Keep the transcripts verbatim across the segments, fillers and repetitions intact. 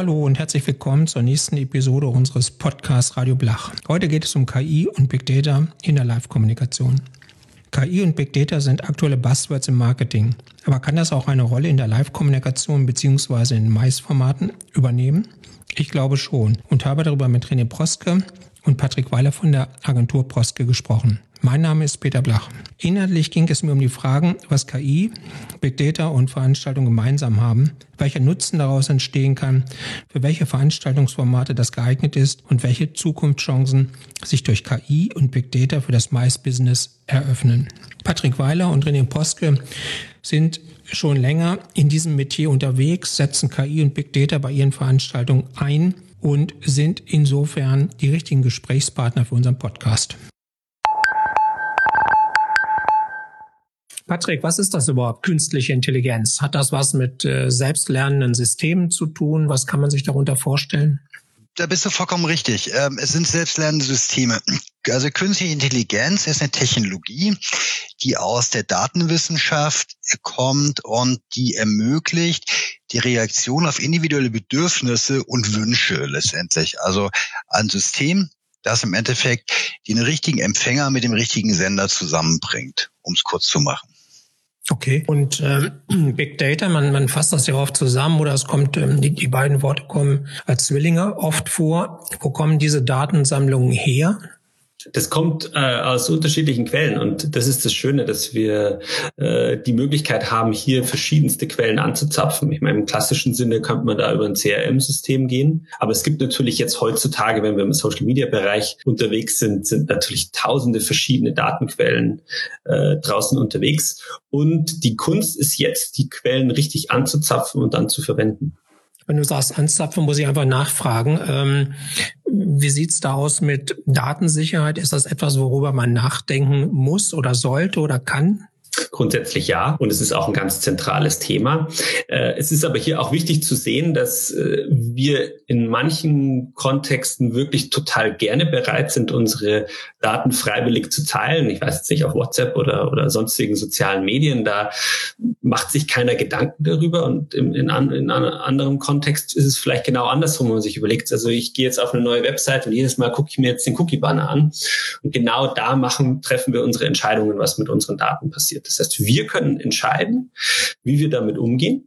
Hallo und herzlich willkommen zur nächsten Episode unseres Podcasts Radio Blach. Heute geht es um K I und Big Data in der Live-Kommunikation. K I und Big Data sind aktuelle Buzzwords im Marketing. Aber kann das auch eine Rolle in der Live-Kommunikation bzw. in M I C E-Formaten übernehmen? Ich glaube schon und habe darüber mit René Proske und Patrick Weiler von der Agentur Proske gesprochen. Mein Name ist Peter Blach. Inhaltlich ging es mir um die Fragen, was K I, Big Data und Veranstaltungen gemeinsam haben, welcher Nutzen daraus entstehen kann, für welche Veranstaltungsformate das geeignet ist und welche Zukunftschancen sich durch K I und Big Data für das M I C E-Business eröffnen. Patrick Weiler und René Proske sind schon länger in diesem Metier unterwegs, setzen K I und Big Data bei ihren Veranstaltungen ein und sind insofern die richtigen Gesprächspartner für unseren Podcast. Patrick, was ist das überhaupt, künstliche Intelligenz? Hat das was mit äh, selbstlernenden Systemen zu tun? Was kann man sich darunter vorstellen? Da bist du vollkommen richtig. Ähm, es sind selbstlernende Systeme. Also künstliche Intelligenz ist eine Technologie, die aus der Datenwissenschaft kommt und die ermöglicht die Reaktion auf individuelle Bedürfnisse und Wünsche letztendlich. Also ein System, das im Endeffekt den richtigen Empfänger mit dem richtigen Sender zusammenbringt, um es kurz zu machen. Okay. Und ähm, Big Data, man, man fasst das ja oft zusammen oder es kommt, ähm, die, die beiden Worte kommen als Zwillinge oft vor. Wo kommen diese Datensammlungen her? Das kommt äh, aus unterschiedlichen Quellen und das ist das Schöne, dass wir äh, die Möglichkeit haben, hier verschiedenste Quellen anzuzapfen. Ich meine, im klassischen Sinne könnte man da über ein C R M-System gehen, aber es gibt natürlich jetzt heutzutage, wenn wir im Social-Media-Bereich unterwegs sind, sind natürlich tausende verschiedene Datenquellen äh, draußen unterwegs und die Kunst ist jetzt, die Quellen richtig anzuzapfen und dann zu verwenden. Wenn du sagst anzapfen, muss ich einfach nachfragen. Ähm, wie sieht's da aus mit Datensicherheit? Ist das etwas, worüber man nachdenken muss oder sollte oder kann? Grundsätzlich ja. Und es ist auch ein ganz zentrales Thema. Äh, es ist aber hier auch wichtig zu sehen, dass äh, wir in manchen Kontexten wirklich total gerne bereit sind, unsere Daten freiwillig zu teilen. Ich weiß jetzt nicht, auf WhatsApp oder, oder sonstigen sozialen Medien, da macht sich keiner Gedanken darüber. Und in, in, an, in einem anderen Kontext ist es vielleicht genau andersrum, wenn man sich überlegt, also ich gehe jetzt auf eine neue Website und jedes Mal gucke ich mir jetzt den Cookie-Banner an. Und genau da machen, treffen wir unsere Entscheidungen, was mit unseren Daten passiert. Das heißt, wir können entscheiden, wie wir damit umgehen.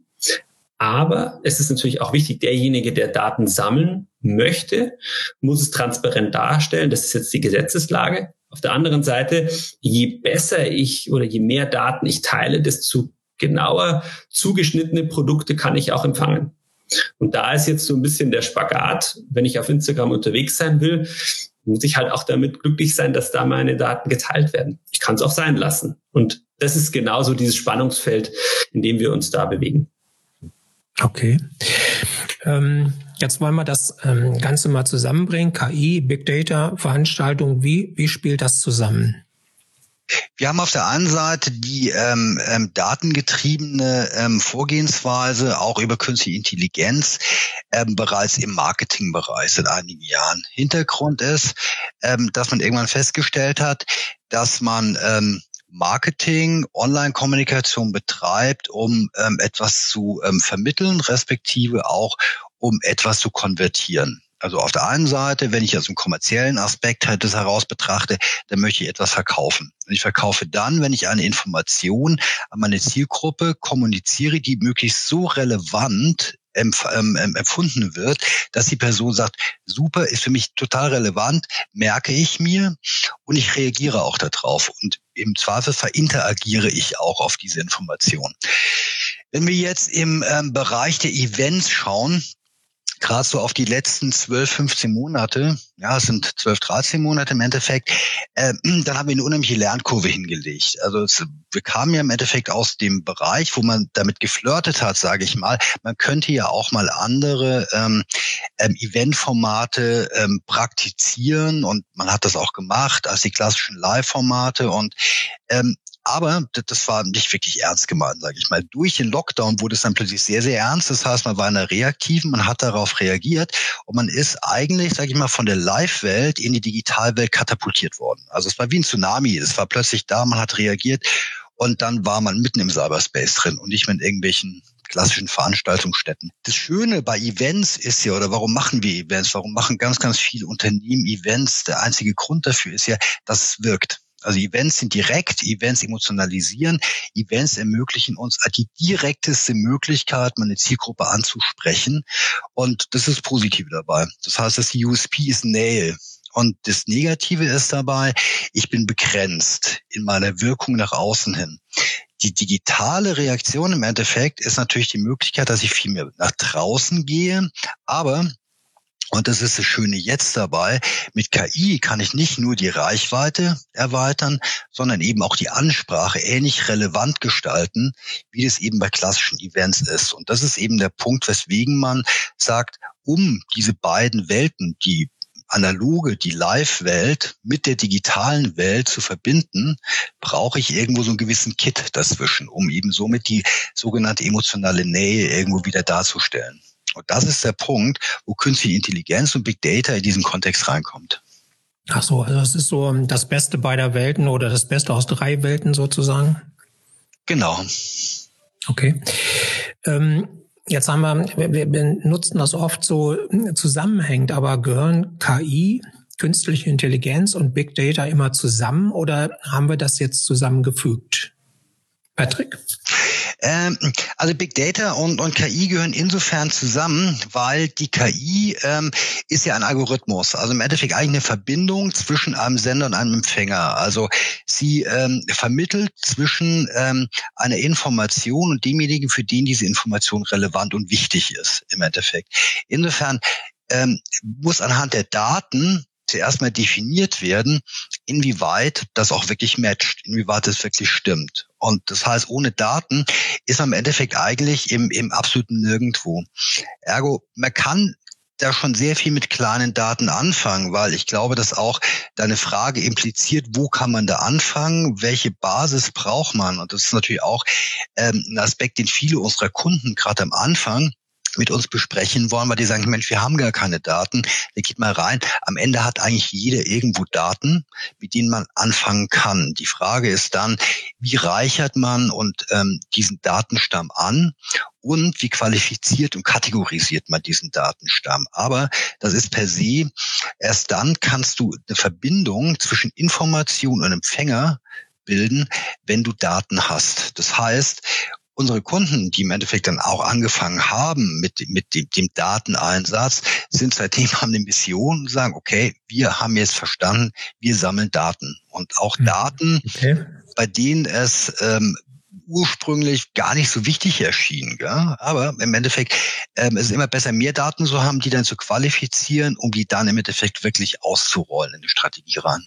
Aber es ist natürlich auch wichtig, derjenige, der Daten sammeln möchte, muss es transparent darstellen. Das ist jetzt die Gesetzeslage. Auf der anderen Seite, je besser ich oder je mehr Daten ich teile, desto genauer zugeschnittene Produkte kann ich auch empfangen. Und da ist jetzt so ein bisschen der Spagat. Wenn ich auf Instagram unterwegs sein will, muss ich halt auch damit glücklich sein, dass da meine Daten geteilt werden. Ich kann es auch sein lassen. Und das ist genauso dieses Spannungsfeld, in dem wir uns da bewegen. Okay. Ähm, jetzt wollen wir das ähm, Ganze mal zusammenbringen. K I, Big Data, Veranstaltung. Wie, wie spielt das zusammen? Wir haben auf der einen Seite die ähm, ähm, datengetriebene ähm, Vorgehensweise, auch über künstliche Intelligenz, ähm, bereits im Marketingbereich seit einigen Jahren. Hintergrund ist, ähm, dass man irgendwann festgestellt hat, dass man ähm, Marketing, Online-Kommunikation betreibt, um ähm, etwas zu ähm, vermitteln, respektive auch um etwas zu konvertieren. Also auf der einen Seite, wenn ich aus dem kommerziellen Aspekt halt das heraus betrachte, dann möchte ich etwas verkaufen. Und ich verkaufe dann, wenn ich eine Information an meine Zielgruppe kommuniziere, die möglichst so relevant empf- ähm, empfunden wird, dass die Person sagt, super, ist für mich total relevant, merke ich mir und ich reagiere auch darauf. Und im Zweifelsfall interagiere ich auch auf diese Information. Wenn wir jetzt im ähm, Bereich der Events schauen, gerade so auf die letzten zwölf, fünfzehn Monate, ja, es sind zwölf, dreizehn Monate im Endeffekt, äh, dann haben wir eine unheimliche Lernkurve hingelegt. Also es, wir kamen ja im Endeffekt aus dem Bereich, wo man damit geflirtet hat, sage ich mal, man könnte ja auch mal andere ähm, ähm, Eventformate ähm, praktizieren und man hat das auch gemacht als die klassischen Live-Formate und ähm, aber das war nicht wirklich ernst gemeint, sage ich mal. Durch den Lockdown wurde es dann plötzlich sehr, sehr ernst. Das heißt, man war in der Reaktiven, man hat darauf reagiert und man ist eigentlich, sage ich mal, von der Live-Welt in die Digitalwelt katapultiert worden. Also es war wie ein Tsunami. Es war plötzlich da, man hat reagiert und dann war man mitten im Cyberspace drin und nicht mit irgendwelchen klassischen Veranstaltungsstätten. Das Schöne bei Events ist ja, oder warum machen wir Events? Warum machen ganz, ganz viele Unternehmen Events? Der einzige Grund dafür ist ja, dass es wirkt. Also Events sind direkt, Events emotionalisieren, Events ermöglichen uns die direkteste Möglichkeit, meine Zielgruppe anzusprechen. Und das ist das Positive dabei. Das heißt, dass die U S P ist Nähe. Und das Negative ist dabei, ich bin begrenzt in meiner Wirkung nach außen hin. Die digitale Reaktion im Endeffekt ist natürlich die Möglichkeit, dass ich viel mehr nach draußen gehe, aber und das ist das Schöne jetzt dabei, mit K I kann ich nicht nur die Reichweite erweitern, sondern eben auch die Ansprache ähnlich relevant gestalten, wie das eben bei klassischen Events ist. Und das ist eben der Punkt, weswegen man sagt, um diese beiden Welten, die analoge, die Live-Welt mit der digitalen Welt zu verbinden, brauche ich irgendwo so einen gewissen Kit dazwischen, um eben somit die sogenannte emotionale Nähe irgendwo wieder darzustellen. Und das ist der Punkt, wo künstliche Intelligenz und Big Data in diesen Kontext reinkommt. Ach so, also das ist so das Beste beider Welten oder das Beste aus drei Welten sozusagen? Genau. Okay. Ähm, jetzt haben wir, wir, wir nutzen das oft so zusammenhängend, aber gehören K I, künstliche Intelligenz und Big Data immer zusammen oder haben wir das jetzt zusammengefügt? Patrick? Ähm, also Big Data und, und K I gehören insofern zusammen, weil die K I ähm, ist ja ein Algorithmus, also im Endeffekt eigentlich eine Verbindung zwischen einem Sender und einem Empfänger. Also sie ähm, vermittelt zwischen ähm, einer Information und demjenigen, für den diese Information relevant und wichtig ist im Endeffekt. Insofern ähm, muss anhand der Daten zuerst mal definiert werden, inwieweit das auch wirklich matcht, inwieweit das wirklich stimmt. Und das heißt, ohne Daten ist man im Endeffekt eigentlich im, im absoluten Nirgendwo. Ergo, man kann da schon sehr viel mit kleinen Daten anfangen, weil ich glaube, dass auch deine Frage impliziert, wo kann man da anfangen, welche Basis braucht man? Und das ist natürlich auch ähm, ein Aspekt, den viele unserer Kunden gerade am Anfang mit uns besprechen wollen, weil die sagen, Mensch, wir haben gar keine Daten. Da geht mal rein. Am Ende hat eigentlich jeder irgendwo Daten, mit denen man anfangen kann. Die Frage ist dann, wie reichert man und ähm, diesen Datenstamm an und wie qualifiziert und kategorisiert man diesen Datenstamm. Aber das ist per se, erst dann kannst du eine Verbindung zwischen Information und Empfänger bilden, wenn du Daten hast. Das heißt, unsere Kunden, die im Endeffekt dann auch angefangen haben mit, mit dem, dem Dateneinsatz, sind seitdem haben eine Mission und sagen, okay, wir haben jetzt verstanden, wir sammeln Daten. Und auch Daten, okay, bei denen es ähm, ursprünglich gar nicht so wichtig erschien. Gell? Aber im Endeffekt ähm, es ist immer besser, mehr Daten zu haben, die dann zu qualifizieren, um die dann im Endeffekt wirklich auszurollen in die Strategie rein.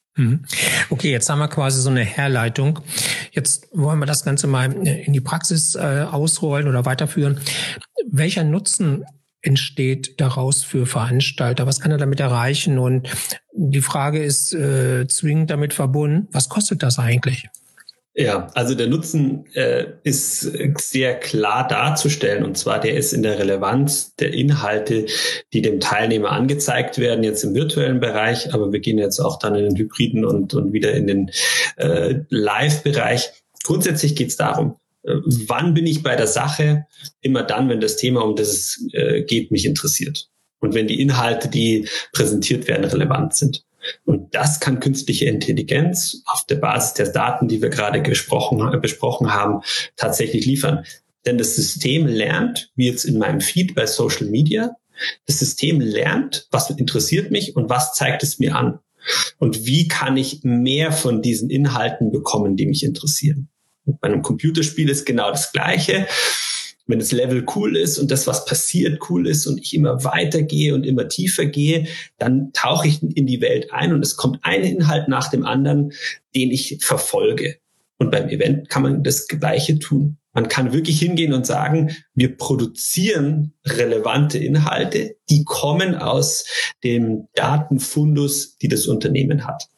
Okay, jetzt haben wir quasi so eine Herleitung. Jetzt wollen wir das Ganze mal in die Praxis äh, ausrollen oder weiterführen. Welcher Nutzen entsteht daraus für Veranstalter? Was kann er damit erreichen? Und die Frage ist äh, zwingend damit verbunden, was kostet das eigentlich? Ja, also der Nutzen äh, ist sehr klar darzustellen, und zwar der ist in der Relevanz der Inhalte, die dem Teilnehmer angezeigt werden, jetzt im virtuellen Bereich, aber wir gehen jetzt auch dann in den hybriden und, und wieder in den äh, Live-Bereich. Grundsätzlich geht es darum, äh, wann bin ich bei der Sache? Immer dann, wenn das Thema, um das es äh, geht, mich interessiert. Und wenn die Inhalte, die präsentiert werden, relevant sind. Und das kann künstliche Intelligenz auf der Basis der Daten, die wir gerade gesprochen, besprochen haben, tatsächlich liefern. Denn das System lernt, wie jetzt in meinem Feed bei Social Media, das System lernt, was interessiert mich und was zeigt es mir an. Und wie kann ich mehr von diesen Inhalten bekommen, die mich interessieren. Und bei einem Computerspiel ist genau das Gleiche. Wenn das Level cool ist und das, was passiert, cool ist und ich immer weitergehe und immer tiefer gehe, dann tauche ich in die Welt ein und es kommt ein Inhalt nach dem anderen, den ich verfolge. Und beim Event kann man das Gleiche tun. Man kann wirklich hingehen und sagen, wir produzieren relevante Inhalte, die kommen aus dem Datenfundus, die das Unternehmen hat.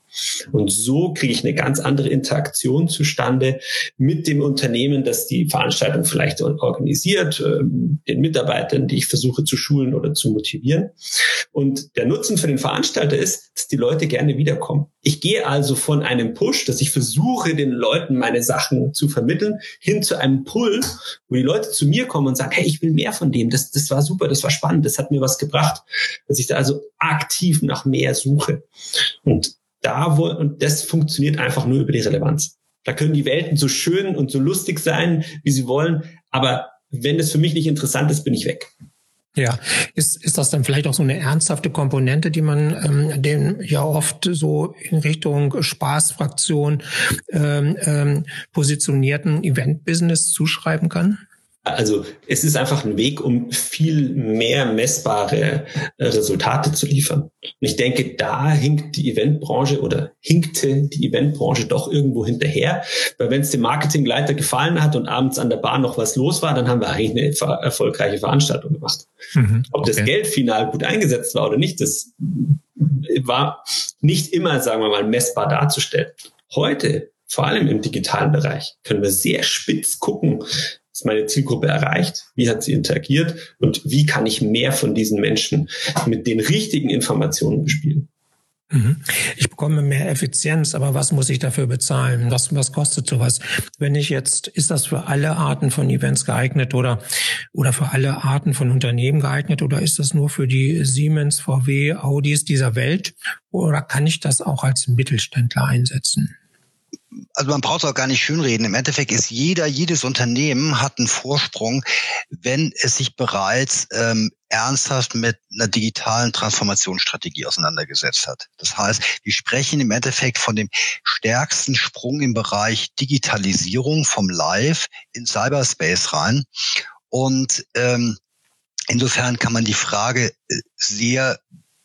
Und so kriege ich eine ganz andere Interaktion zustande mit dem Unternehmen, das die Veranstaltung vielleicht organisiert, den Mitarbeitern, die ich versuche zu schulen oder zu motivieren. Und der Nutzen für den Veranstalter ist, dass die Leute gerne wiederkommen. Ich gehe also von einem Push, dass ich versuche, den Leuten meine Sachen zu vermitteln, hin zu einem Pull, wo die Leute zu mir kommen und sagen, hey, ich will mehr von dem, das, das war super, das war spannend, das hat mir was gebracht. Dass ich da also aktiv nach mehr suche. Und da wo, und das funktioniert einfach nur über die Relevanz. Da können die Welten so schön und so lustig sein, wie sie wollen, aber wenn das für mich nicht interessant ist, bin ich weg. Ja, ist ist das dann vielleicht auch so eine ernsthafte Komponente, die man ähm, den ja oft so in Richtung Spaßfraktion ähm, ähm, positionierten Event-Business zuschreiben kann? Also es ist einfach ein Weg, um viel mehr messbare äh, Resultate zu liefern. Und ich denke, da hinkt die Eventbranche oder hinkte die Eventbranche doch irgendwo hinterher. Weil wenn es dem Marketingleiter gefallen hat und abends an der Bar noch was los war, dann haben wir eigentlich eine ver- erfolgreiche Veranstaltung gemacht. Mhm, Ob okay. das Geld final gut eingesetzt war oder nicht, das war nicht immer, sagen wir mal, messbar darzustellen. Heute, vor allem im digitalen Bereich, können wir sehr spitz gucken, ist meine Zielgruppe erreicht, wie hat sie interagiert und wie kann ich mehr von diesen Menschen mit den richtigen Informationen bespielen. Ich bekomme mehr Effizienz, aber was muss ich dafür bezahlen? Was, was kostet sowas? Wenn ich jetzt, ist das für alle Arten von Events geeignet oder, oder für alle Arten von Unternehmen geeignet oder ist das nur für die Siemens, V W, Audis dieser Welt oder kann ich das auch als Mittelständler einsetzen? Also man braucht es auch gar nicht schönreden. Im Endeffekt ist jeder, jedes Unternehmen hat einen Vorsprung, wenn es sich bereits ähm, ernsthaft mit einer digitalen Transformationsstrategie auseinandergesetzt hat. Das heißt, wir sprechen im Endeffekt von dem stärksten Sprung im Bereich Digitalisierung vom Live in Cyberspace rein. Und ähm, insofern kann man die Frage sehr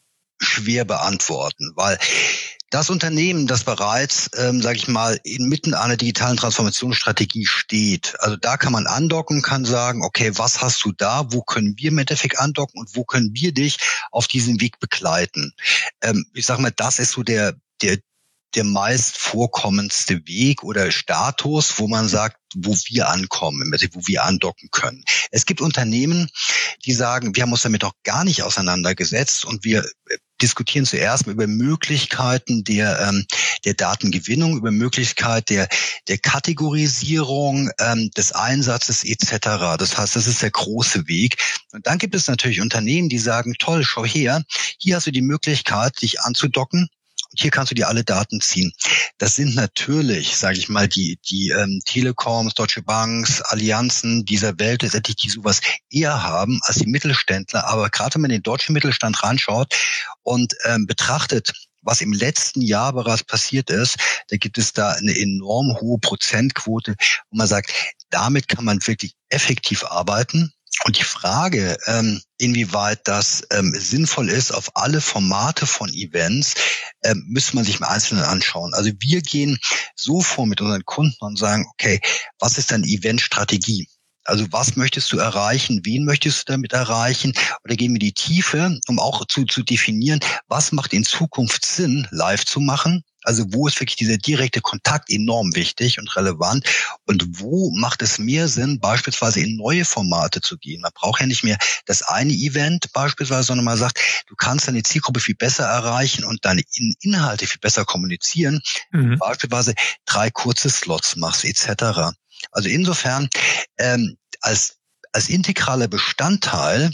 schwer beantworten, weil das Unternehmen, das bereits, ähm, sage ich mal, inmitten einer digitalen Transformationsstrategie steht, also da kann man andocken, kann sagen, okay, was hast du da, wo können wir im Endeffekt andocken und wo können wir dich auf diesem Weg begleiten? Ähm, ich sage mal, das ist so der der der meist vorkommendste Weg oder Status, wo man sagt, wo wir ankommen, wo wir andocken können. Es gibt Unternehmen, die sagen, wir haben uns damit auch gar nicht auseinandergesetzt und wir diskutieren zuerst über Möglichkeiten der ähm, der Datengewinnung, über Möglichkeit der der Kategorisierung, ähm, des Einsatzes et cetera. Das heißt, das ist der große Weg. Und dann gibt es natürlich Unternehmen, die sagen, toll, schau her, hier hast du die Möglichkeit, dich anzudocken. Hier kannst du dir alle Daten ziehen. Das sind natürlich, sage ich mal, die die ähm, Telekoms, Deutsche Banks, Allianzen dieser Welt, letztendlich die sowas eher haben als die Mittelständler. Aber gerade wenn man in den deutschen Mittelstand reinschaut und ähm, betrachtet, was im letzten Jahr bereits passiert ist, da gibt es da eine enorm hohe Prozentquote, wo man sagt, damit kann man wirklich effektiv arbeiten. Und die Frage, ähm, inwieweit das ähm, sinnvoll ist auf alle Formate von Events, ähm, müsste man sich im Einzelnen anschauen. Also wir gehen so vor mit unseren Kunden und sagen, okay, was ist deine Eventstrategie? Also was möchtest du erreichen? Wen möchtest du damit erreichen? Oder gehen wir in die Tiefe, um auch zu, zu definieren, was macht in Zukunft Sinn, live zu machen? Also wo ist wirklich dieser direkte Kontakt enorm wichtig und relevant? Und wo macht es mehr Sinn, beispielsweise in neue Formate zu gehen? Man braucht ja nicht mehr das eine Event beispielsweise, sondern man sagt, du kannst deine Zielgruppe viel besser erreichen und deine Inhalte viel besser kommunizieren. Mhm. Beispielsweise drei kurze Slots machst et cetera. Also insofern ähm, als als integraler Bestandteil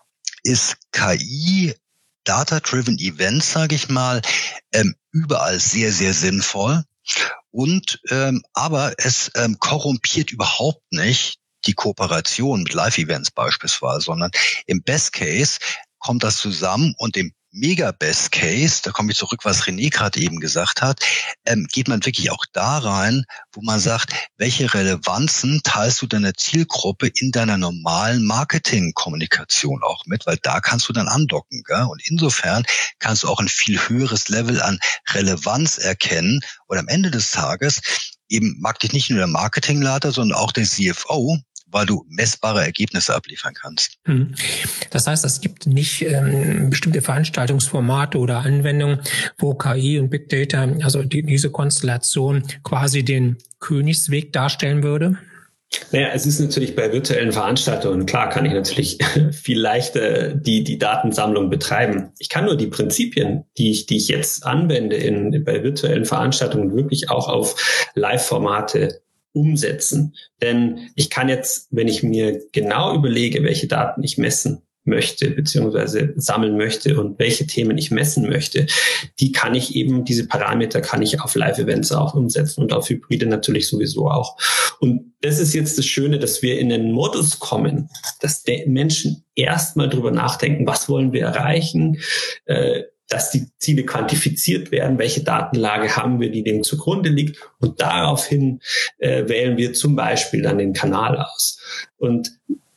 ist K I, Data-Driven Events, sage ich mal, ähm, überall sehr, sehr sinnvoll. Und ähm, aber es ähm, korrumpiert überhaupt nicht die Kooperation mit Live-Events beispielsweise, sondern im Best Case kommt das zusammen und im Mega Best Case, da komme ich zurück, was René gerade eben gesagt hat, ähm, geht man wirklich auch da rein, wo man sagt, welche Relevanzen teilst du deiner Zielgruppe in deiner normalen Marketingkommunikation auch mit, weil da kannst du dann andocken, gell? Und insofern kannst du auch ein viel höheres Level an Relevanz erkennen und am Ende des Tages eben mag dich nicht nur der Marketingleiter, sondern auch der C F O, weil du messbare Ergebnisse abliefern kannst. Das heißt, es gibt nicht ähm, bestimmte Veranstaltungsformate oder Anwendungen, wo K I und Big Data, also die, diese Konstellation quasi den Königsweg darstellen würde? Naja, es ist natürlich bei virtuellen Veranstaltungen, klar kann ich natürlich viel leichter die, die Datensammlung betreiben. Ich kann nur die Prinzipien, die ich, die ich jetzt anwende in, bei virtuellen Veranstaltungen wirklich auch auf Live-Formate umsetzen. Denn ich kann jetzt, wenn ich mir genau überlege, welche Daten ich messen möchte, beziehungsweise sammeln möchte und welche Themen ich messen möchte, die kann ich eben, diese Parameter kann ich auf Live-Events auch umsetzen und auf Hybride natürlich sowieso auch. Und das ist jetzt das Schöne, dass wir in den Modus kommen, dass die Menschen erstmal drüber nachdenken, was wollen wir erreichen, äh, dass die Ziele quantifiziert werden, welche Datenlage haben wir, die dem zugrunde liegt, und daraufhin äh, wählen wir zum Beispiel dann den Kanal aus. Und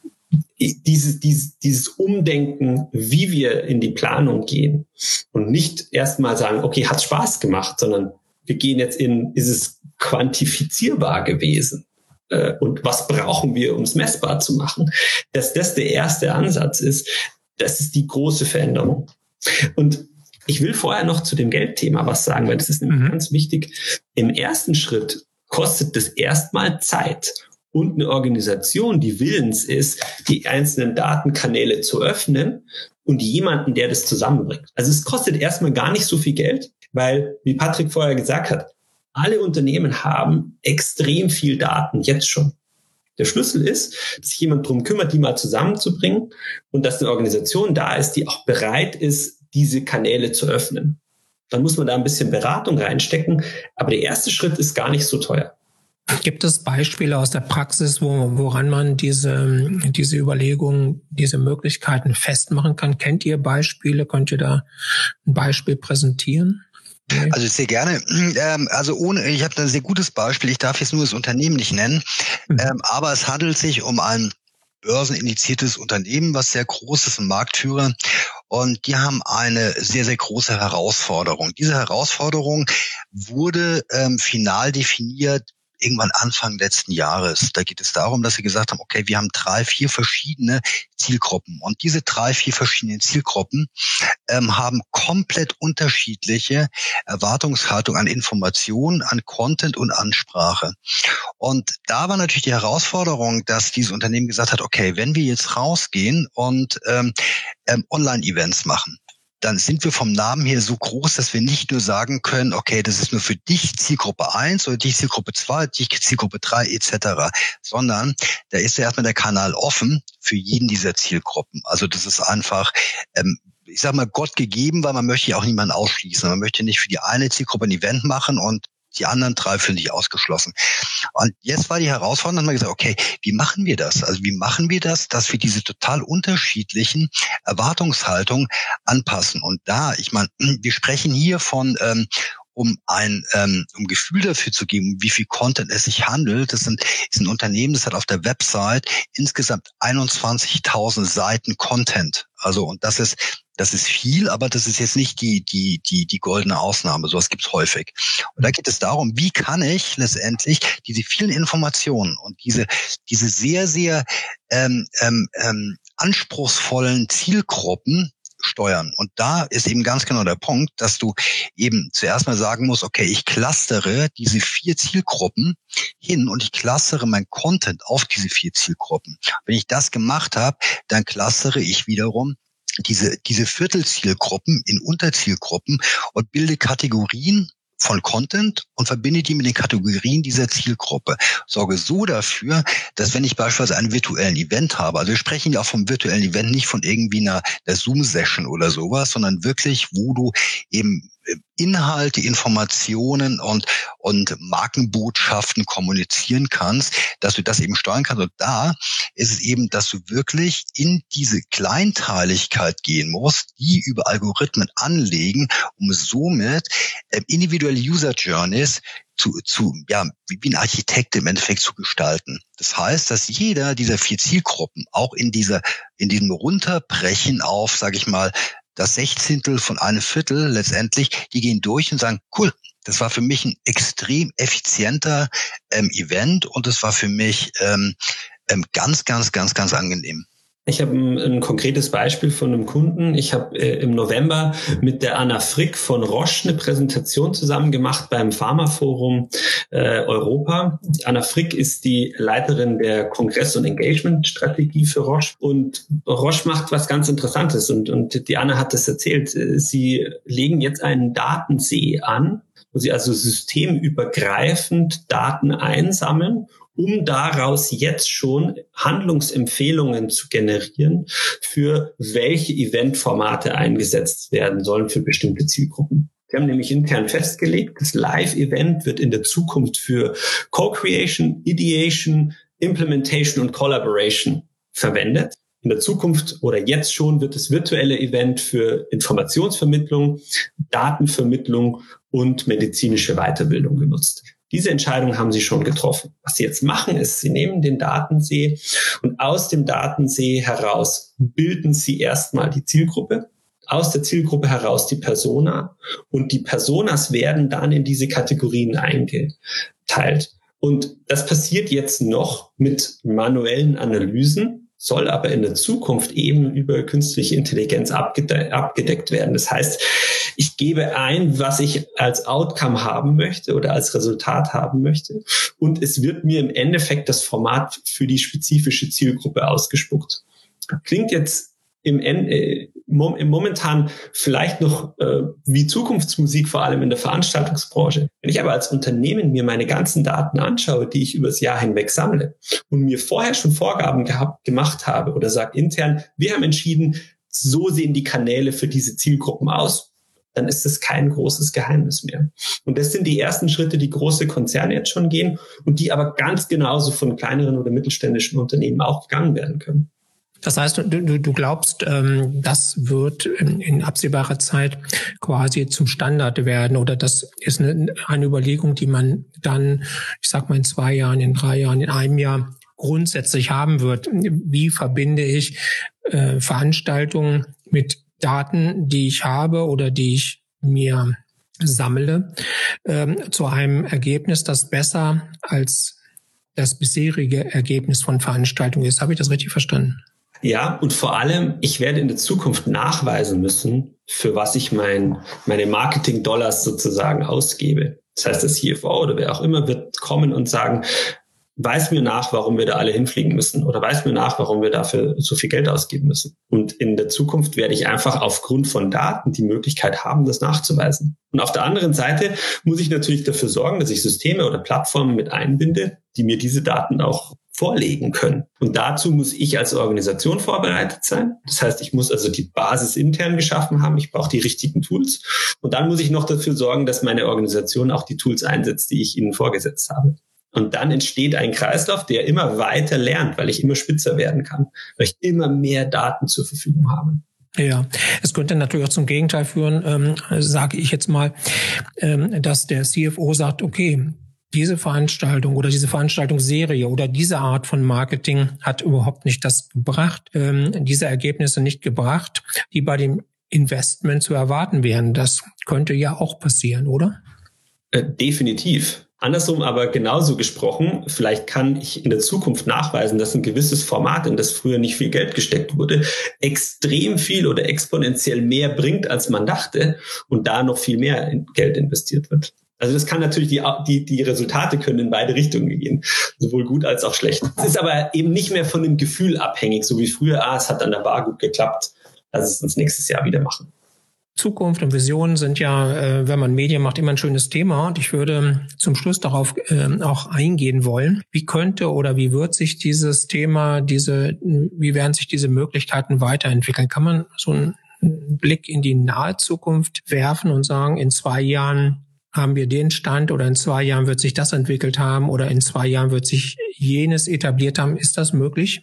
Dieses, dieses, dieses Umdenken, wie wir in die Planung gehen und nicht erstmal sagen, okay, hat Spaß gemacht, sondern wir gehen jetzt in, ist es quantifizierbar gewesen? Äh, und was brauchen wir, um es messbar zu machen? Dass das der erste Ansatz ist, das ist die große Veränderung. Und ich will vorher noch zu dem Geldthema was sagen, weil das ist nämlich mhm. ganz wichtig. Im ersten Schritt kostet das erstmal Zeit. Und eine Organisation, die willens ist, die einzelnen Datenkanäle zu öffnen und jemanden, der das zusammenbringt. Also es kostet erstmal gar nicht so viel Geld, weil, wie Patrick vorher gesagt hat, alle Unternehmen haben extrem viel Daten jetzt schon. Der Schlüssel ist, dass sich jemand darum kümmert, die mal zusammenzubringen und dass eine Organisation da ist, die auch bereit ist, diese Kanäle zu öffnen. Dann muss man da ein bisschen Beratung reinstecken, aber der erste Schritt ist gar nicht so teuer. Gibt es Beispiele aus der Praxis, wo, woran man diese, diese Überlegungen, diese Möglichkeiten festmachen kann? Kennt ihr Beispiele? Könnt ihr da ein Beispiel präsentieren? Nee. Also sehr gerne. Ähm, also ohne, ich habe da ein sehr gutes Beispiel. Ich darf jetzt nur das Unternehmen nicht nennen, mhm. ähm, aber es handelt sich um ein börsenindiziertes Unternehmen, was sehr groß ist, ein Marktführer. Und die haben eine sehr, sehr große Herausforderung. Diese Herausforderung wurde ähm, final definiert irgendwann Anfang letzten Jahres. Da geht es darum, dass sie gesagt haben, okay, wir haben drei, vier verschiedene Zielgruppen. Und diese drei, vier verschiedenen Zielgruppen ähm, haben komplett unterschiedliche Erwartungshaltung an Informationen, an Content und Ansprache. Und da war natürlich die Herausforderung, dass dieses Unternehmen gesagt hat, okay, wenn wir jetzt rausgehen und ähm, ähm, Online-Events machen, dann sind wir vom Namen her so groß, dass wir nicht nur sagen können, okay, das ist nur für dich Zielgruppe eins oder dich Zielgruppe zwei, dich Zielgruppe drei et cetera, sondern da ist ja erstmal der Kanal offen für jeden dieser Zielgruppen. Also das ist einfach, ähm, ich sag mal, Gott gegeben, weil man möchte ja auch niemanden ausschließen. Man möchte nicht für die eine Zielgruppe ein Event machen und die anderen drei fühlen sich ausgeschlossen. Und jetzt war die Herausforderung, dass man gesagt, okay, wie machen wir das? Also wie machen wir das, dass wir diese total unterschiedlichen Erwartungshaltungen anpassen? Und da, ich meine, wir sprechen hier von, ähm, um ein ähm, um Gefühl dafür zu geben, wie viel Content es sich handelt. Das sind, ist ein Unternehmen, das hat auf der Website insgesamt einundzwanzigtausend Seiten Content. Also, und das ist Das ist viel, aber das ist jetzt nicht die die die die goldene Ausnahme. Sowas gibt's häufig. Und da geht es darum, wie kann ich letztendlich diese vielen Informationen und diese diese sehr sehr ähm, ähm, ähm, anspruchsvollen Zielgruppen steuern. Und da ist eben ganz genau der Punkt, dass du eben zuerst mal sagen musst, okay, ich clustere diese vier Zielgruppen hin und ich clustere mein Content auf diese vier Zielgruppen. Wenn ich das gemacht habe, dann clustere ich wiederum diese diese Viertelzielgruppen in Unterzielgruppen und bilde Kategorien von Content und verbinde die mit den Kategorien dieser Zielgruppe. Sorge so dafür, dass wenn ich beispielsweise einen virtuellen Event habe, also wir sprechen ja auch vom virtuellen Event, nicht von irgendwie einer, einer Zoom-Session oder sowas, sondern wirklich, wo du eben Inhalte, Informationen und und Markenbotschaften kommunizieren kannst, dass du das eben steuern kannst. Und da ist es eben, dass du wirklich in diese Kleinteiligkeit gehen musst, die über Algorithmen anlegen, um somit äh, individuelle User Journeys zu, zu, ja, wie ein Architekt im Endeffekt zu gestalten. Das heißt, dass jeder dieser vier Zielgruppen auch in dieser, in diesem Runterbrechen auf, sage ich mal, das Sechzehntel von einem Viertel letztendlich, die gehen durch und sagen, cool, das war für mich ein extrem effizienter ähm, Event und es war für mich ähm, ähm, ganz, ganz, ganz, ganz angenehm. Ich habe ein, ein konkretes Beispiel von einem Kunden. Ich habe äh, im November mit der Anna Frick von Roche eine Präsentation zusammen gemacht beim Pharmaforum äh, Europa. Anna Frick ist die Leiterin der Kongress- und Engagement-Strategie für Roche. Und Roche macht was ganz Interessantes. Und, und die Anna hat das erzählt. Sie legen jetzt einen Datensee an, wo sie also systemübergreifend Daten einsammeln, um daraus jetzt schon Handlungsempfehlungen zu generieren, für welche Eventformate eingesetzt werden sollen für bestimmte Zielgruppen. Sie haben nämlich intern festgelegt, das Live-Event wird in der Zukunft für Co-Creation, Ideation, Implementation und Collaboration verwendet. In der Zukunft oder jetzt schon wird das virtuelle Event für Informationsvermittlung, Datenvermittlung und medizinische Weiterbildung genutzt. Diese Entscheidung haben sie schon getroffen. Was sie jetzt machen, ist, sie nehmen den Datensee und aus dem Datensee heraus bilden sie erstmal die Zielgruppe, aus der Zielgruppe heraus die Persona und die Personas werden dann in diese Kategorien eingeteilt. Und das passiert jetzt noch mit manuellen Analysen, soll aber in der Zukunft eben über künstliche Intelligenz abgede- abgedeckt werden. Das heißt, ich gebe ein, was ich als Outcome haben möchte oder als Resultat haben möchte und es wird mir im Endeffekt das Format für die spezifische Zielgruppe ausgespuckt. Klingt jetzt im, äh, mom- im momentan vielleicht noch äh, wie Zukunftsmusik, vor allem in der Veranstaltungsbranche. Wenn ich aber als Unternehmen mir meine ganzen Daten anschaue, die ich übers Jahr hinweg sammle und mir vorher schon Vorgaben gehabt, gemacht habe oder sage intern, wir haben entschieden, so sehen die Kanäle für diese Zielgruppen aus, dann ist das kein großes Geheimnis mehr. Und das sind die ersten Schritte, die große Konzerne jetzt schon gehen und die aber ganz genauso von kleineren oder mittelständischen Unternehmen auch gegangen werden können. Das heißt, du, du, du glaubst, ähm, das wird in, in absehbarer Zeit quasi zum Standard werden oder das ist eine, eine Überlegung, die man dann, ich sag mal in zwei Jahren, in drei Jahren, in einem Jahr grundsätzlich haben wird. Wie verbinde ich äh, Veranstaltungen mit Daten, die ich habe oder die ich mir sammle, ähm, zu einem Ergebnis, das besser als das bisherige Ergebnis von Veranstaltungen ist. Habe ich das richtig verstanden? Ja, und vor allem, ich werde in der Zukunft nachweisen müssen, für was ich mein, meine Marketing-Dollars sozusagen ausgebe. Das heißt, das C F O oder wer auch immer wird kommen und sagen, weiß mir nach, warum wir da alle hinfliegen müssen oder weiß mir nach, warum wir dafür so viel Geld ausgeben müssen. Und in der Zukunft werde ich einfach aufgrund von Daten die Möglichkeit haben, das nachzuweisen. Und auf der anderen Seite muss ich natürlich dafür sorgen, dass ich Systeme oder Plattformen mit einbinde, die mir diese Daten auch vorlegen können. Und dazu muss ich als Organisation vorbereitet sein. Das heißt, ich muss also die Basis intern geschaffen haben. Ich brauche die richtigen Tools. Und dann muss ich noch dafür sorgen, dass meine Organisation auch die Tools einsetzt, die ich ihnen vorgesetzt habe. Und dann entsteht ein Kreislauf, der immer weiter lernt, weil ich immer spitzer werden kann, weil ich immer mehr Daten zur Verfügung habe. Ja, es könnte natürlich auch zum Gegenteil führen, ähm, sage ich jetzt mal, ähm, dass der C F O sagt, okay, diese Veranstaltung oder diese Veranstaltungsserie oder diese Art von Marketing hat überhaupt nicht das gebracht, ähm, diese Ergebnisse nicht gebracht, die bei dem Investment zu erwarten wären. Das könnte ja auch passieren, oder? Äh, definitiv. Andersrum aber genauso gesprochen, vielleicht kann ich in der Zukunft nachweisen, dass ein gewisses Format, in das früher nicht viel Geld gesteckt wurde, extrem viel oder exponentiell mehr bringt, als man dachte und da noch viel mehr Geld investiert wird. Also das kann natürlich, die, die, die Resultate können in beide Richtungen gehen, sowohl gut als auch schlecht. Es ist aber eben nicht mehr von dem Gefühl abhängig, so wie früher, ah, es hat an der Bar gut geklappt, lass es uns nächstes Jahr wieder machen. Zukunft und Visionen sind ja, äh, wenn man Medien macht, immer ein schönes Thema. Und ich würde zum Schluss darauf äh, auch eingehen wollen. Wie könnte oder wie wird sich dieses Thema, diese, wie werden sich diese Möglichkeiten weiterentwickeln? Kann man so einen Blick in die nahe Zukunft werfen und sagen, in zwei Jahren haben wir den Stand oder in zwei Jahren wird sich das entwickelt haben oder in zwei Jahren wird sich jenes etabliert haben? Ist das möglich?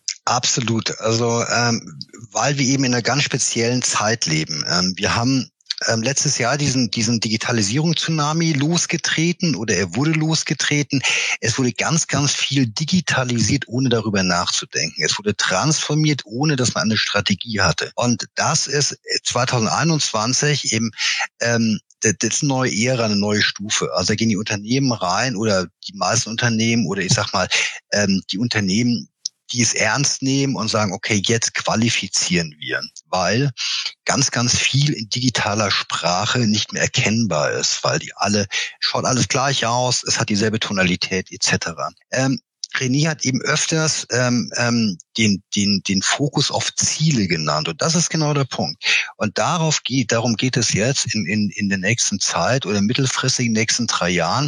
Absolut. Also ähm, weil wir eben in einer ganz speziellen Zeit leben. Ähm, wir haben ähm, letztes Jahr diesen, diesen Digitalisierungs-Tsunami losgetreten oder er wurde losgetreten. Es wurde ganz, ganz viel digitalisiert, ohne darüber nachzudenken. Es wurde transformiert, ohne dass man eine Strategie hatte. Und das ist zwanzig einundzwanzig eben ähm, das ist eine neue Ära, eine neue Stufe. Also da gehen die Unternehmen rein oder die meisten Unternehmen oder ich sag mal ähm, die Unternehmen, die es ernst nehmen und sagen, okay, jetzt qualifizieren wir, weil ganz, ganz viel in digitaler Sprache nicht mehr erkennbar ist, weil die alle, schaut alles gleich aus, es hat dieselbe Tonalität et cetera. Ähm, René hat eben öfters ähm, ähm, den, den, den Fokus auf Ziele genannt und das ist genau der Punkt. Und darauf geht, darum geht es jetzt in, in, in der nächsten Zeit oder mittelfristig in den nächsten drei Jahren.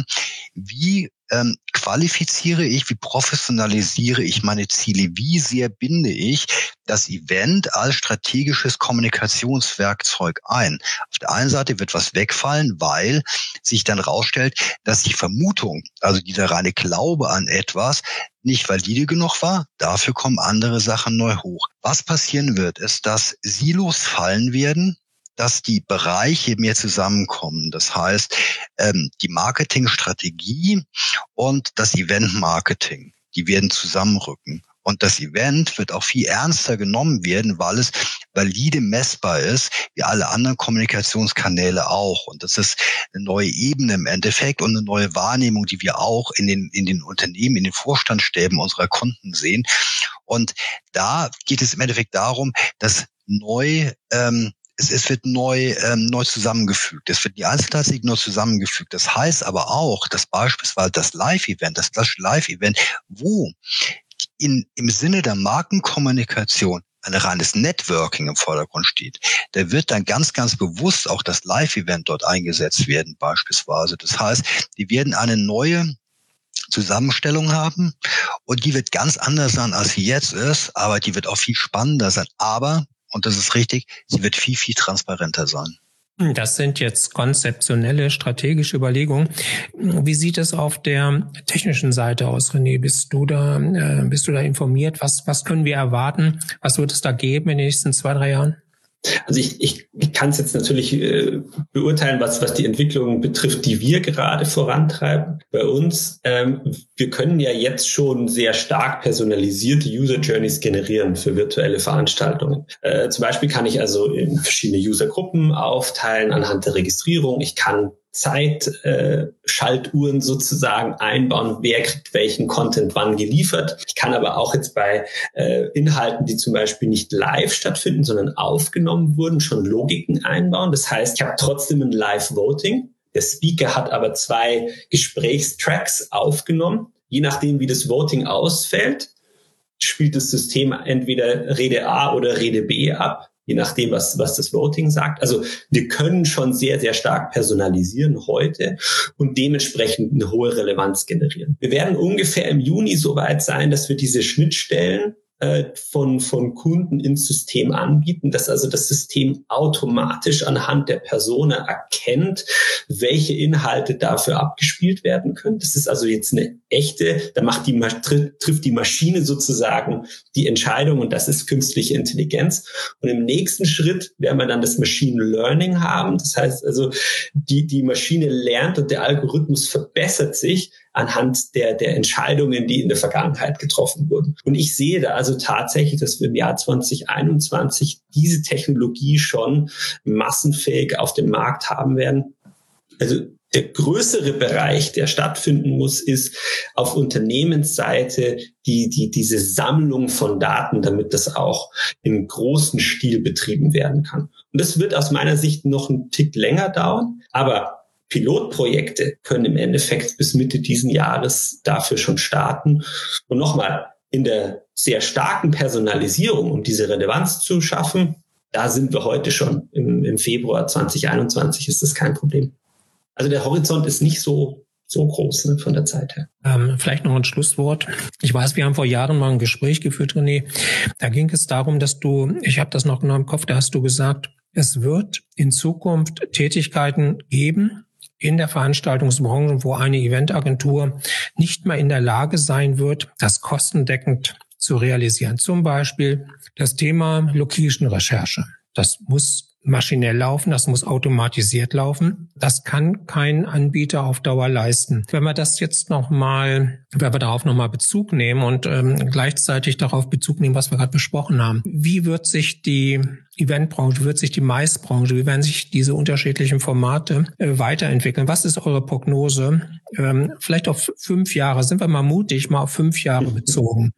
Wie ähm, qualifiziere ich, wie professionalisiere ich meine Ziele? Wie sehr binde ich das Event als strategisches Kommunikationswerkzeug ein? Auf der einen Seite wird was wegfallen, weil sich dann rausstellt, dass die Vermutung, also dieser reine Glaube an etwas, nicht valide genug war. Dafür kommen andere Sachen neu hoch. Was passieren wird, ist, dass Silos fallen werden, dass die Bereiche mehr zusammenkommen. Das heißt, ähm, die Marketingstrategie und das Event-Marketing, die werden zusammenrücken. Und das Event wird auch viel ernster genommen werden, weil es valide messbar ist, wie alle anderen Kommunikationskanäle auch. Und das ist eine neue Ebene im Endeffekt und eine neue Wahrnehmung, die wir auch in den, in den Unternehmen, in den Vorstandsstäben unserer Kunden sehen. Und da geht es im Endeffekt darum, dass neu, ähm, Es, es wird neu, ähm, neu zusammengefügt. Es wird die Einzeltastik neu zusammengefügt. Das heißt aber auch, dass beispielsweise das Live-Event, das klassische Live-Event, wo in, im Sinne der Markenkommunikation ein reines Networking im Vordergrund steht, da wird dann ganz, ganz bewusst auch das Live-Event dort eingesetzt werden beispielsweise. Das heißt, die werden eine neue Zusammenstellung haben und die wird ganz anders sein, als sie jetzt ist, aber die wird auch viel spannender sein. Aber und das ist richtig, sie wird viel, viel transparenter sein. Das sind jetzt konzeptionelle, strategische Überlegungen. Wie sieht es auf der technischen Seite aus, René? Bist du da, äh, bist du da informiert? Was, was können wir erwarten? Was wird es da geben in den nächsten zwei, drei Jahren? Also ich, ich, ich kann es jetzt natürlich äh, beurteilen, was, was die Entwicklung betrifft, die wir gerade vorantreiben. Bei uns, ähm, wir können ja jetzt schon sehr stark personalisierte User Journeys generieren für virtuelle Veranstaltungen. Äh, zum Beispiel kann ich also in verschiedene Usergruppen aufteilen anhand der Registrierung. Ich kann Zeitschaltuhren äh, sozusagen einbauen, wer kriegt welchen Content wann geliefert. Ich kann aber auch jetzt bei äh, Inhalten, die zum Beispiel nicht live stattfinden, sondern aufgenommen wurden, schon Logiken einbauen. Das heißt, ich habe trotzdem ein Live-Voting. Der Speaker hat aber zwei Gesprächstracks aufgenommen. Je nachdem, wie das Voting ausfällt, spielt das System entweder Rede A oder Rede B ab. Je nachdem, was, was das Voting sagt. Also wir können schon sehr, sehr stark personalisieren heute und dementsprechend eine hohe Relevanz generieren. Wir werden ungefähr im Juni so weit sein, dass wir diese Schnittstellen äh, von, von Kunden ins System anbieten, dass also das System automatisch anhand der Persona erkennt, welche Inhalte dafür abgespielt werden können. Das ist also jetzt eine echte, da macht die, trifft die Maschine sozusagen die Entscheidung und das ist künstliche Intelligenz. Und im nächsten Schritt werden wir dann das Machine Learning haben. Das heißt also, die, die Maschine lernt und der Algorithmus verbessert sich anhand der, der Entscheidungen, die in der Vergangenheit getroffen wurden. Und ich sehe da also tatsächlich, dass wir im Jahr zwanzig einundzwanzig diese Technologie schon massenfähig auf dem Markt haben werden. Also der größere Bereich, der stattfinden muss, ist auf Unternehmensseite die, die, diese Sammlung von Daten, damit das auch im großen Stil betrieben werden kann. Und das wird aus meiner Sicht noch einen Tick länger dauern, aber Pilotprojekte können im Endeffekt bis Mitte diesen Jahres dafür schon starten. Und nochmal, in der sehr starken Personalisierung, um diese Relevanz zu schaffen, da sind wir heute schon. Im, im Februar zwanzig einundzwanzig ist das kein Problem. Also der Horizont ist nicht so so groß, ne, von der Zeit her. Ähm, vielleicht noch ein Schlusswort. Ich weiß, wir haben vor Jahren mal ein Gespräch geführt, René. Da ging es darum, dass du, ich habe das noch genau im Kopf, da hast du gesagt, es wird in Zukunft Tätigkeiten geben in der Veranstaltungsbranche, wo eine Eventagentur nicht mehr in der Lage sein wird, das kostendeckend zu realisieren. Zum Beispiel das Thema Location-Recherche. Das muss maschinell laufen, das muss automatisiert laufen. Das kann kein Anbieter auf Dauer leisten. Wenn wir das jetzt nochmal, wenn wir darauf nochmal Bezug nehmen und ähm, gleichzeitig darauf Bezug nehmen, was wir gerade besprochen haben, wie wird sich die Eventbranche, wie wird sich die Maisbranche, wie werden sich diese unterschiedlichen Formate äh, weiterentwickeln? Was ist eure Prognose? Ähm, vielleicht auf fünf Jahre, sind wir mal mutig, mal auf fünf Jahre bezogen.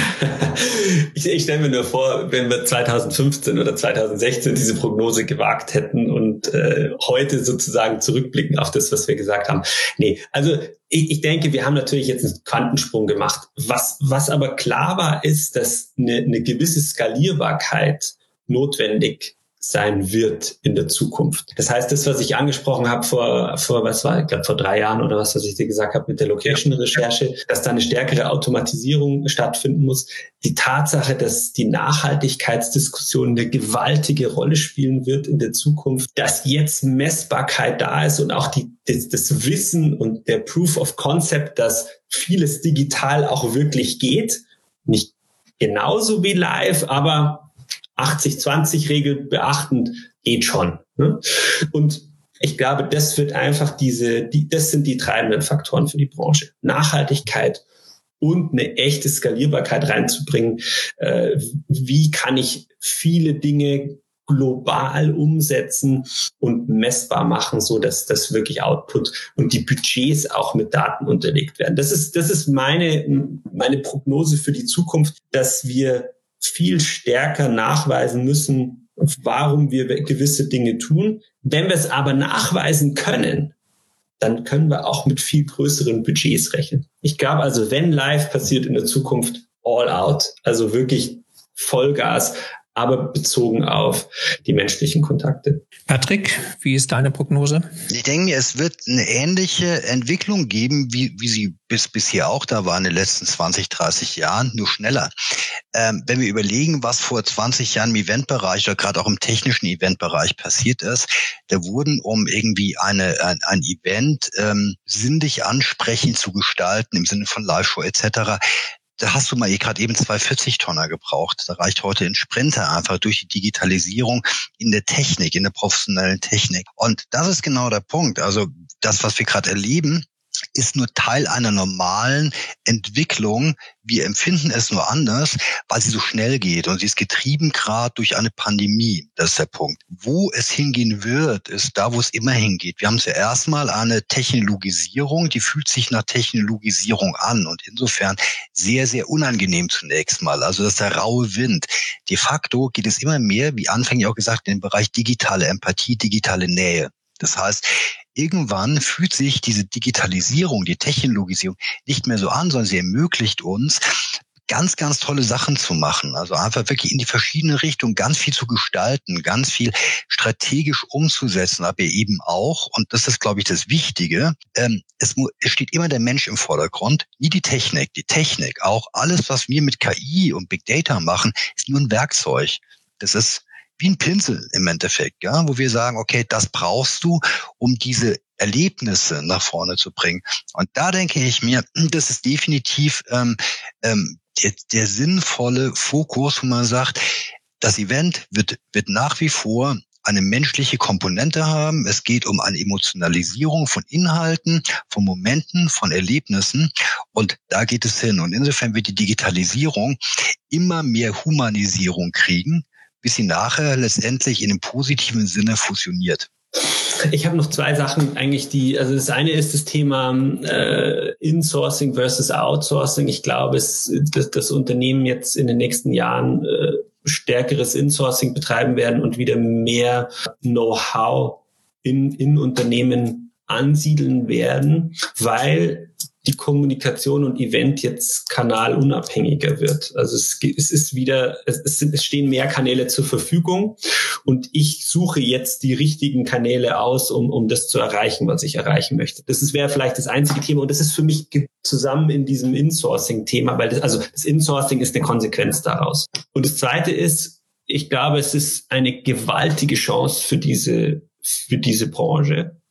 ich ich stelle mir nur vor, wenn wir zweitausendfünfzehn oder zweitausendsechzehn diese Prognose gewagt hätten und äh, heute sozusagen zurückblicken auf das, was wir gesagt haben. Nee, also ich, ich denke, wir haben natürlich jetzt einen Quantensprung gemacht. Was, was aber klar war, ist, dass eine, eine gewisse Skalierbarkeit notwendig sein wird in der Zukunft. Das heißt, das, was ich angesprochen habe vor, vor was war, ich glaube vor drei Jahren oder was, was ich dir gesagt habe mit der Location-Recherche, dass da eine stärkere Automatisierung stattfinden muss. Die Tatsache, dass die Nachhaltigkeitsdiskussion eine gewaltige Rolle spielen wird in der Zukunft, dass jetzt Messbarkeit da ist und auch die, das, das Wissen und der Proof of Concept, dass vieles digital auch wirklich geht. Nicht genauso wie live, aber achtzig zwanzig Regel beachtend geht schon. Ne? Und ich glaube, das wird einfach diese, die, das sind die treibenden Faktoren für die Branche. Nachhaltigkeit und eine echte Skalierbarkeit reinzubringen. Äh, wie kann ich viele Dinge global umsetzen und messbar machen, so dass das wirklich Output und die Budgets auch mit Daten unterlegt werden. Das ist, das ist meine, meine Prognose für die Zukunft, dass wir viel stärker nachweisen müssen, warum wir gewisse Dinge tun. Wenn wir es aber nachweisen können, dann können wir auch mit viel größeren Budgets rechnen. Ich glaube also, wenn live passiert in der Zukunft, all out, also wirklich Vollgas, aber bezogen auf die menschlichen Kontakte. Patrick, wie ist deine Prognose? Ich denke mir, es wird eine ähnliche Entwicklung geben, wie, wie sie bis bisher auch da war in den letzten zwanzig, dreißig Jahren, nur schneller. Ähm, wenn wir überlegen, was vor zwanzig Jahren im Eventbereich oder gerade auch im technischen Eventbereich passiert ist, da wurden, um irgendwie eine ein, ein Event ähm, sinnlich ansprechend zu gestalten, im Sinne von Live-Show et cetera, da hast du mal gerade eben zwei vierzig-Tonner gebraucht. Da reicht heute ein Sprinter einfach durch die Digitalisierung in der Technik, in der professionellen Technik. Und das ist genau der Punkt. Also das, was wir gerade erleben, ist nur Teil einer normalen Entwicklung. Wir empfinden es nur anders, weil sie so schnell geht. Und sie ist getrieben gerade durch eine Pandemie. Das ist der Punkt. Wo es hingehen wird, ist da, wo es immer hingeht. Wir haben ja erstmal eine Technologisierung, die fühlt sich nach Technologisierung an. Und insofern sehr, sehr unangenehm zunächst mal. Also das ist der raue Wind. De facto geht es immer mehr, wie anfänglich auch gesagt, in den Bereich digitale Empathie, digitale Nähe. Das heißt, irgendwann fühlt sich diese Digitalisierung, die Technologisierung nicht mehr so an, sondern sie ermöglicht uns, ganz, ganz tolle Sachen zu machen. Also einfach wirklich in die verschiedenen Richtungen ganz viel zu gestalten, ganz viel strategisch umzusetzen, aber eben auch, und das ist, glaube ich, das Wichtige, ähm, es, es steht immer der Mensch im Vordergrund, nie die Technik. Die Technik, auch alles, was wir mit K I und Big Data machen, ist nur ein Werkzeug. Das ist wie ein Pinsel im Endeffekt, ja, wo wir sagen, okay, das brauchst du, um diese Erlebnisse nach vorne zu bringen. Und da denke ich mir, das ist definitiv ähm, ähm, der, der sinnvolle Fokus, wo man sagt, das Event wird, wird nach wie vor eine menschliche Komponente haben. Es geht um eine Emotionalisierung von Inhalten, von Momenten, von Erlebnissen. Und da geht es hin. Und insofern wird die Digitalisierung immer mehr Humanisierung kriegen, bis sie nachher letztendlich in dem positiven Sinne fusioniert. Ich habe noch zwei Sachen eigentlich, die, also das eine ist das Thema äh, Insourcing versus Outsourcing. Ich glaube, es, dass das Unternehmen jetzt in den nächsten Jahren äh, stärkeres Insourcing betreiben werden und wieder mehr Know-how in, in Unternehmen ansiedeln werden, weil die Kommunikation und Event jetzt kanalunabhängiger wird. Also es, es ist wieder, es, sind, es stehen mehr Kanäle zur Verfügung und ich suche jetzt die richtigen Kanäle aus, um, um das zu erreichen, was ich erreichen möchte. Das wäre vielleicht das einzige Thema und das ist für mich zusammen in diesem Insourcing-Thema, weil das, also das Insourcing ist eine Konsequenz daraus. Und das zweite ist, ich glaube, es ist eine gewaltige Chance für diese, für diese Branche,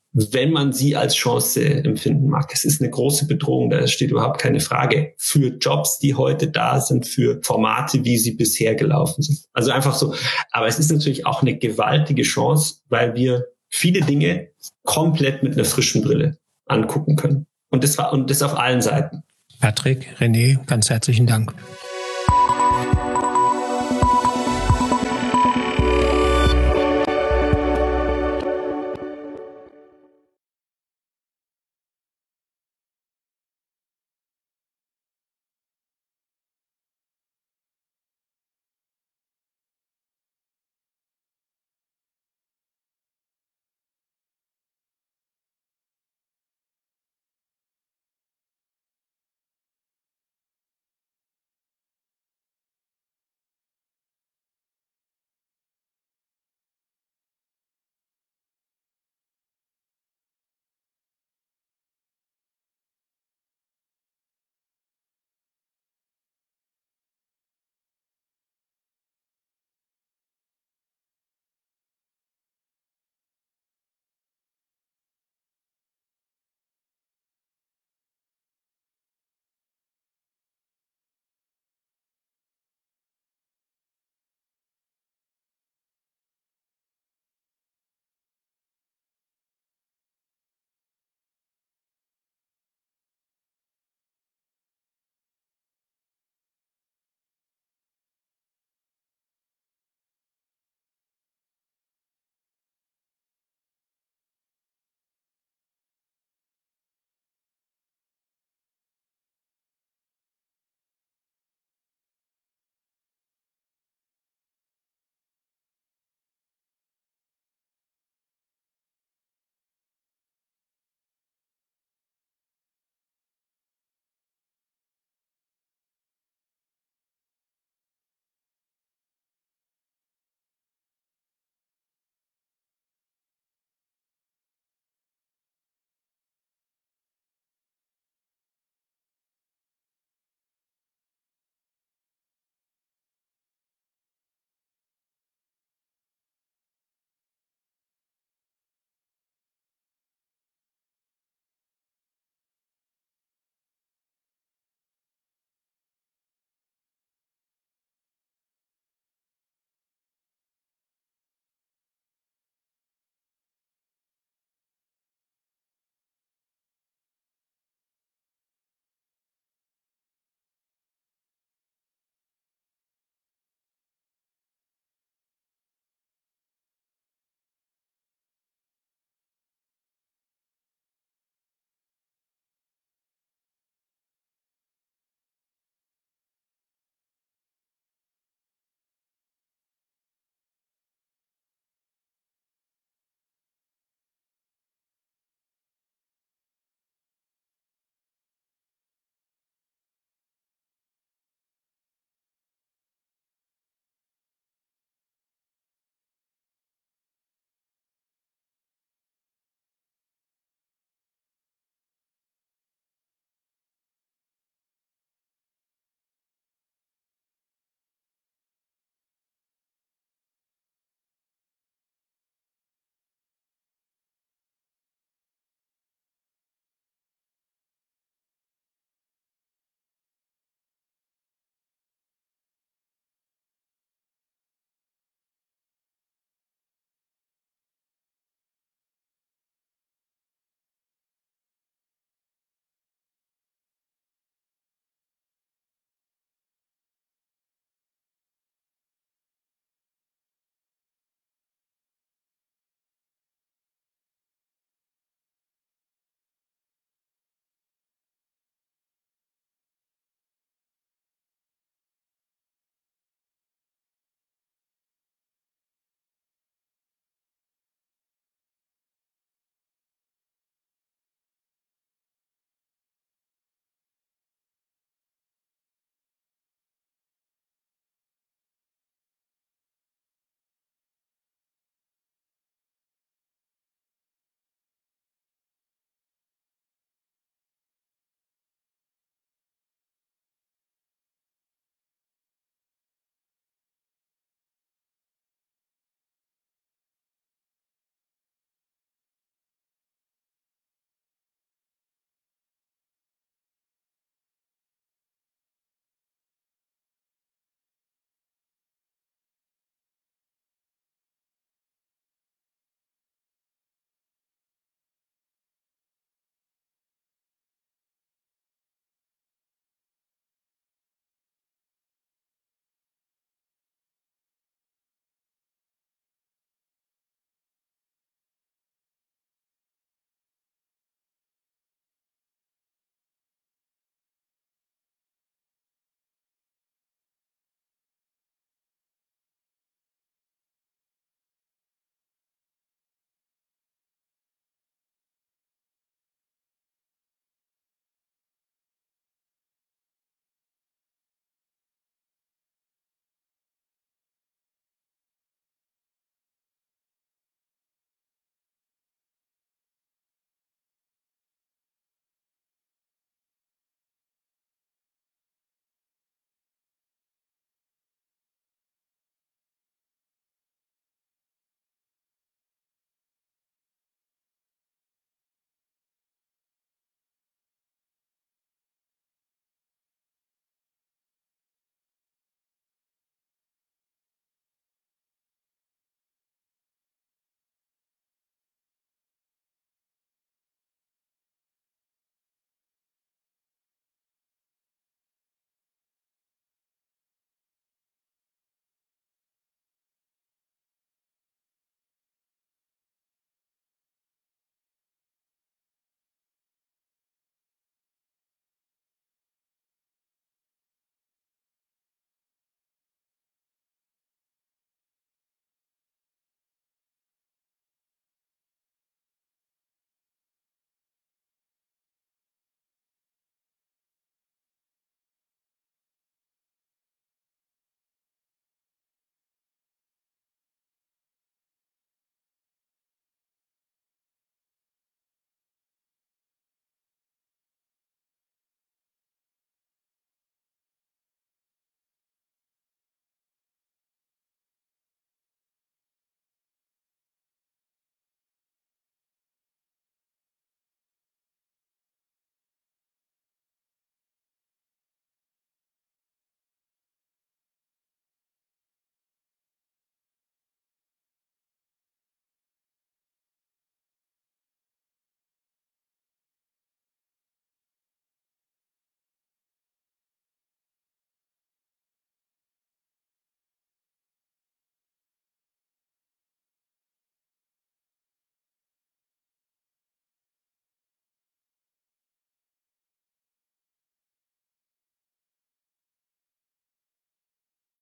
wenn man sie als Chance empfinden mag. Es ist eine große Bedrohung, da steht überhaupt keine Frage, für Jobs, die heute da sind, für Formate, wie sie bisher gelaufen sind. Also einfach so. Aber es ist natürlich auch eine gewaltige Chance, weil wir viele Dinge komplett mit einer frischen Brille angucken können. Und das war, und das auf allen Seiten. Patrick, René, ganz herzlichen Dank.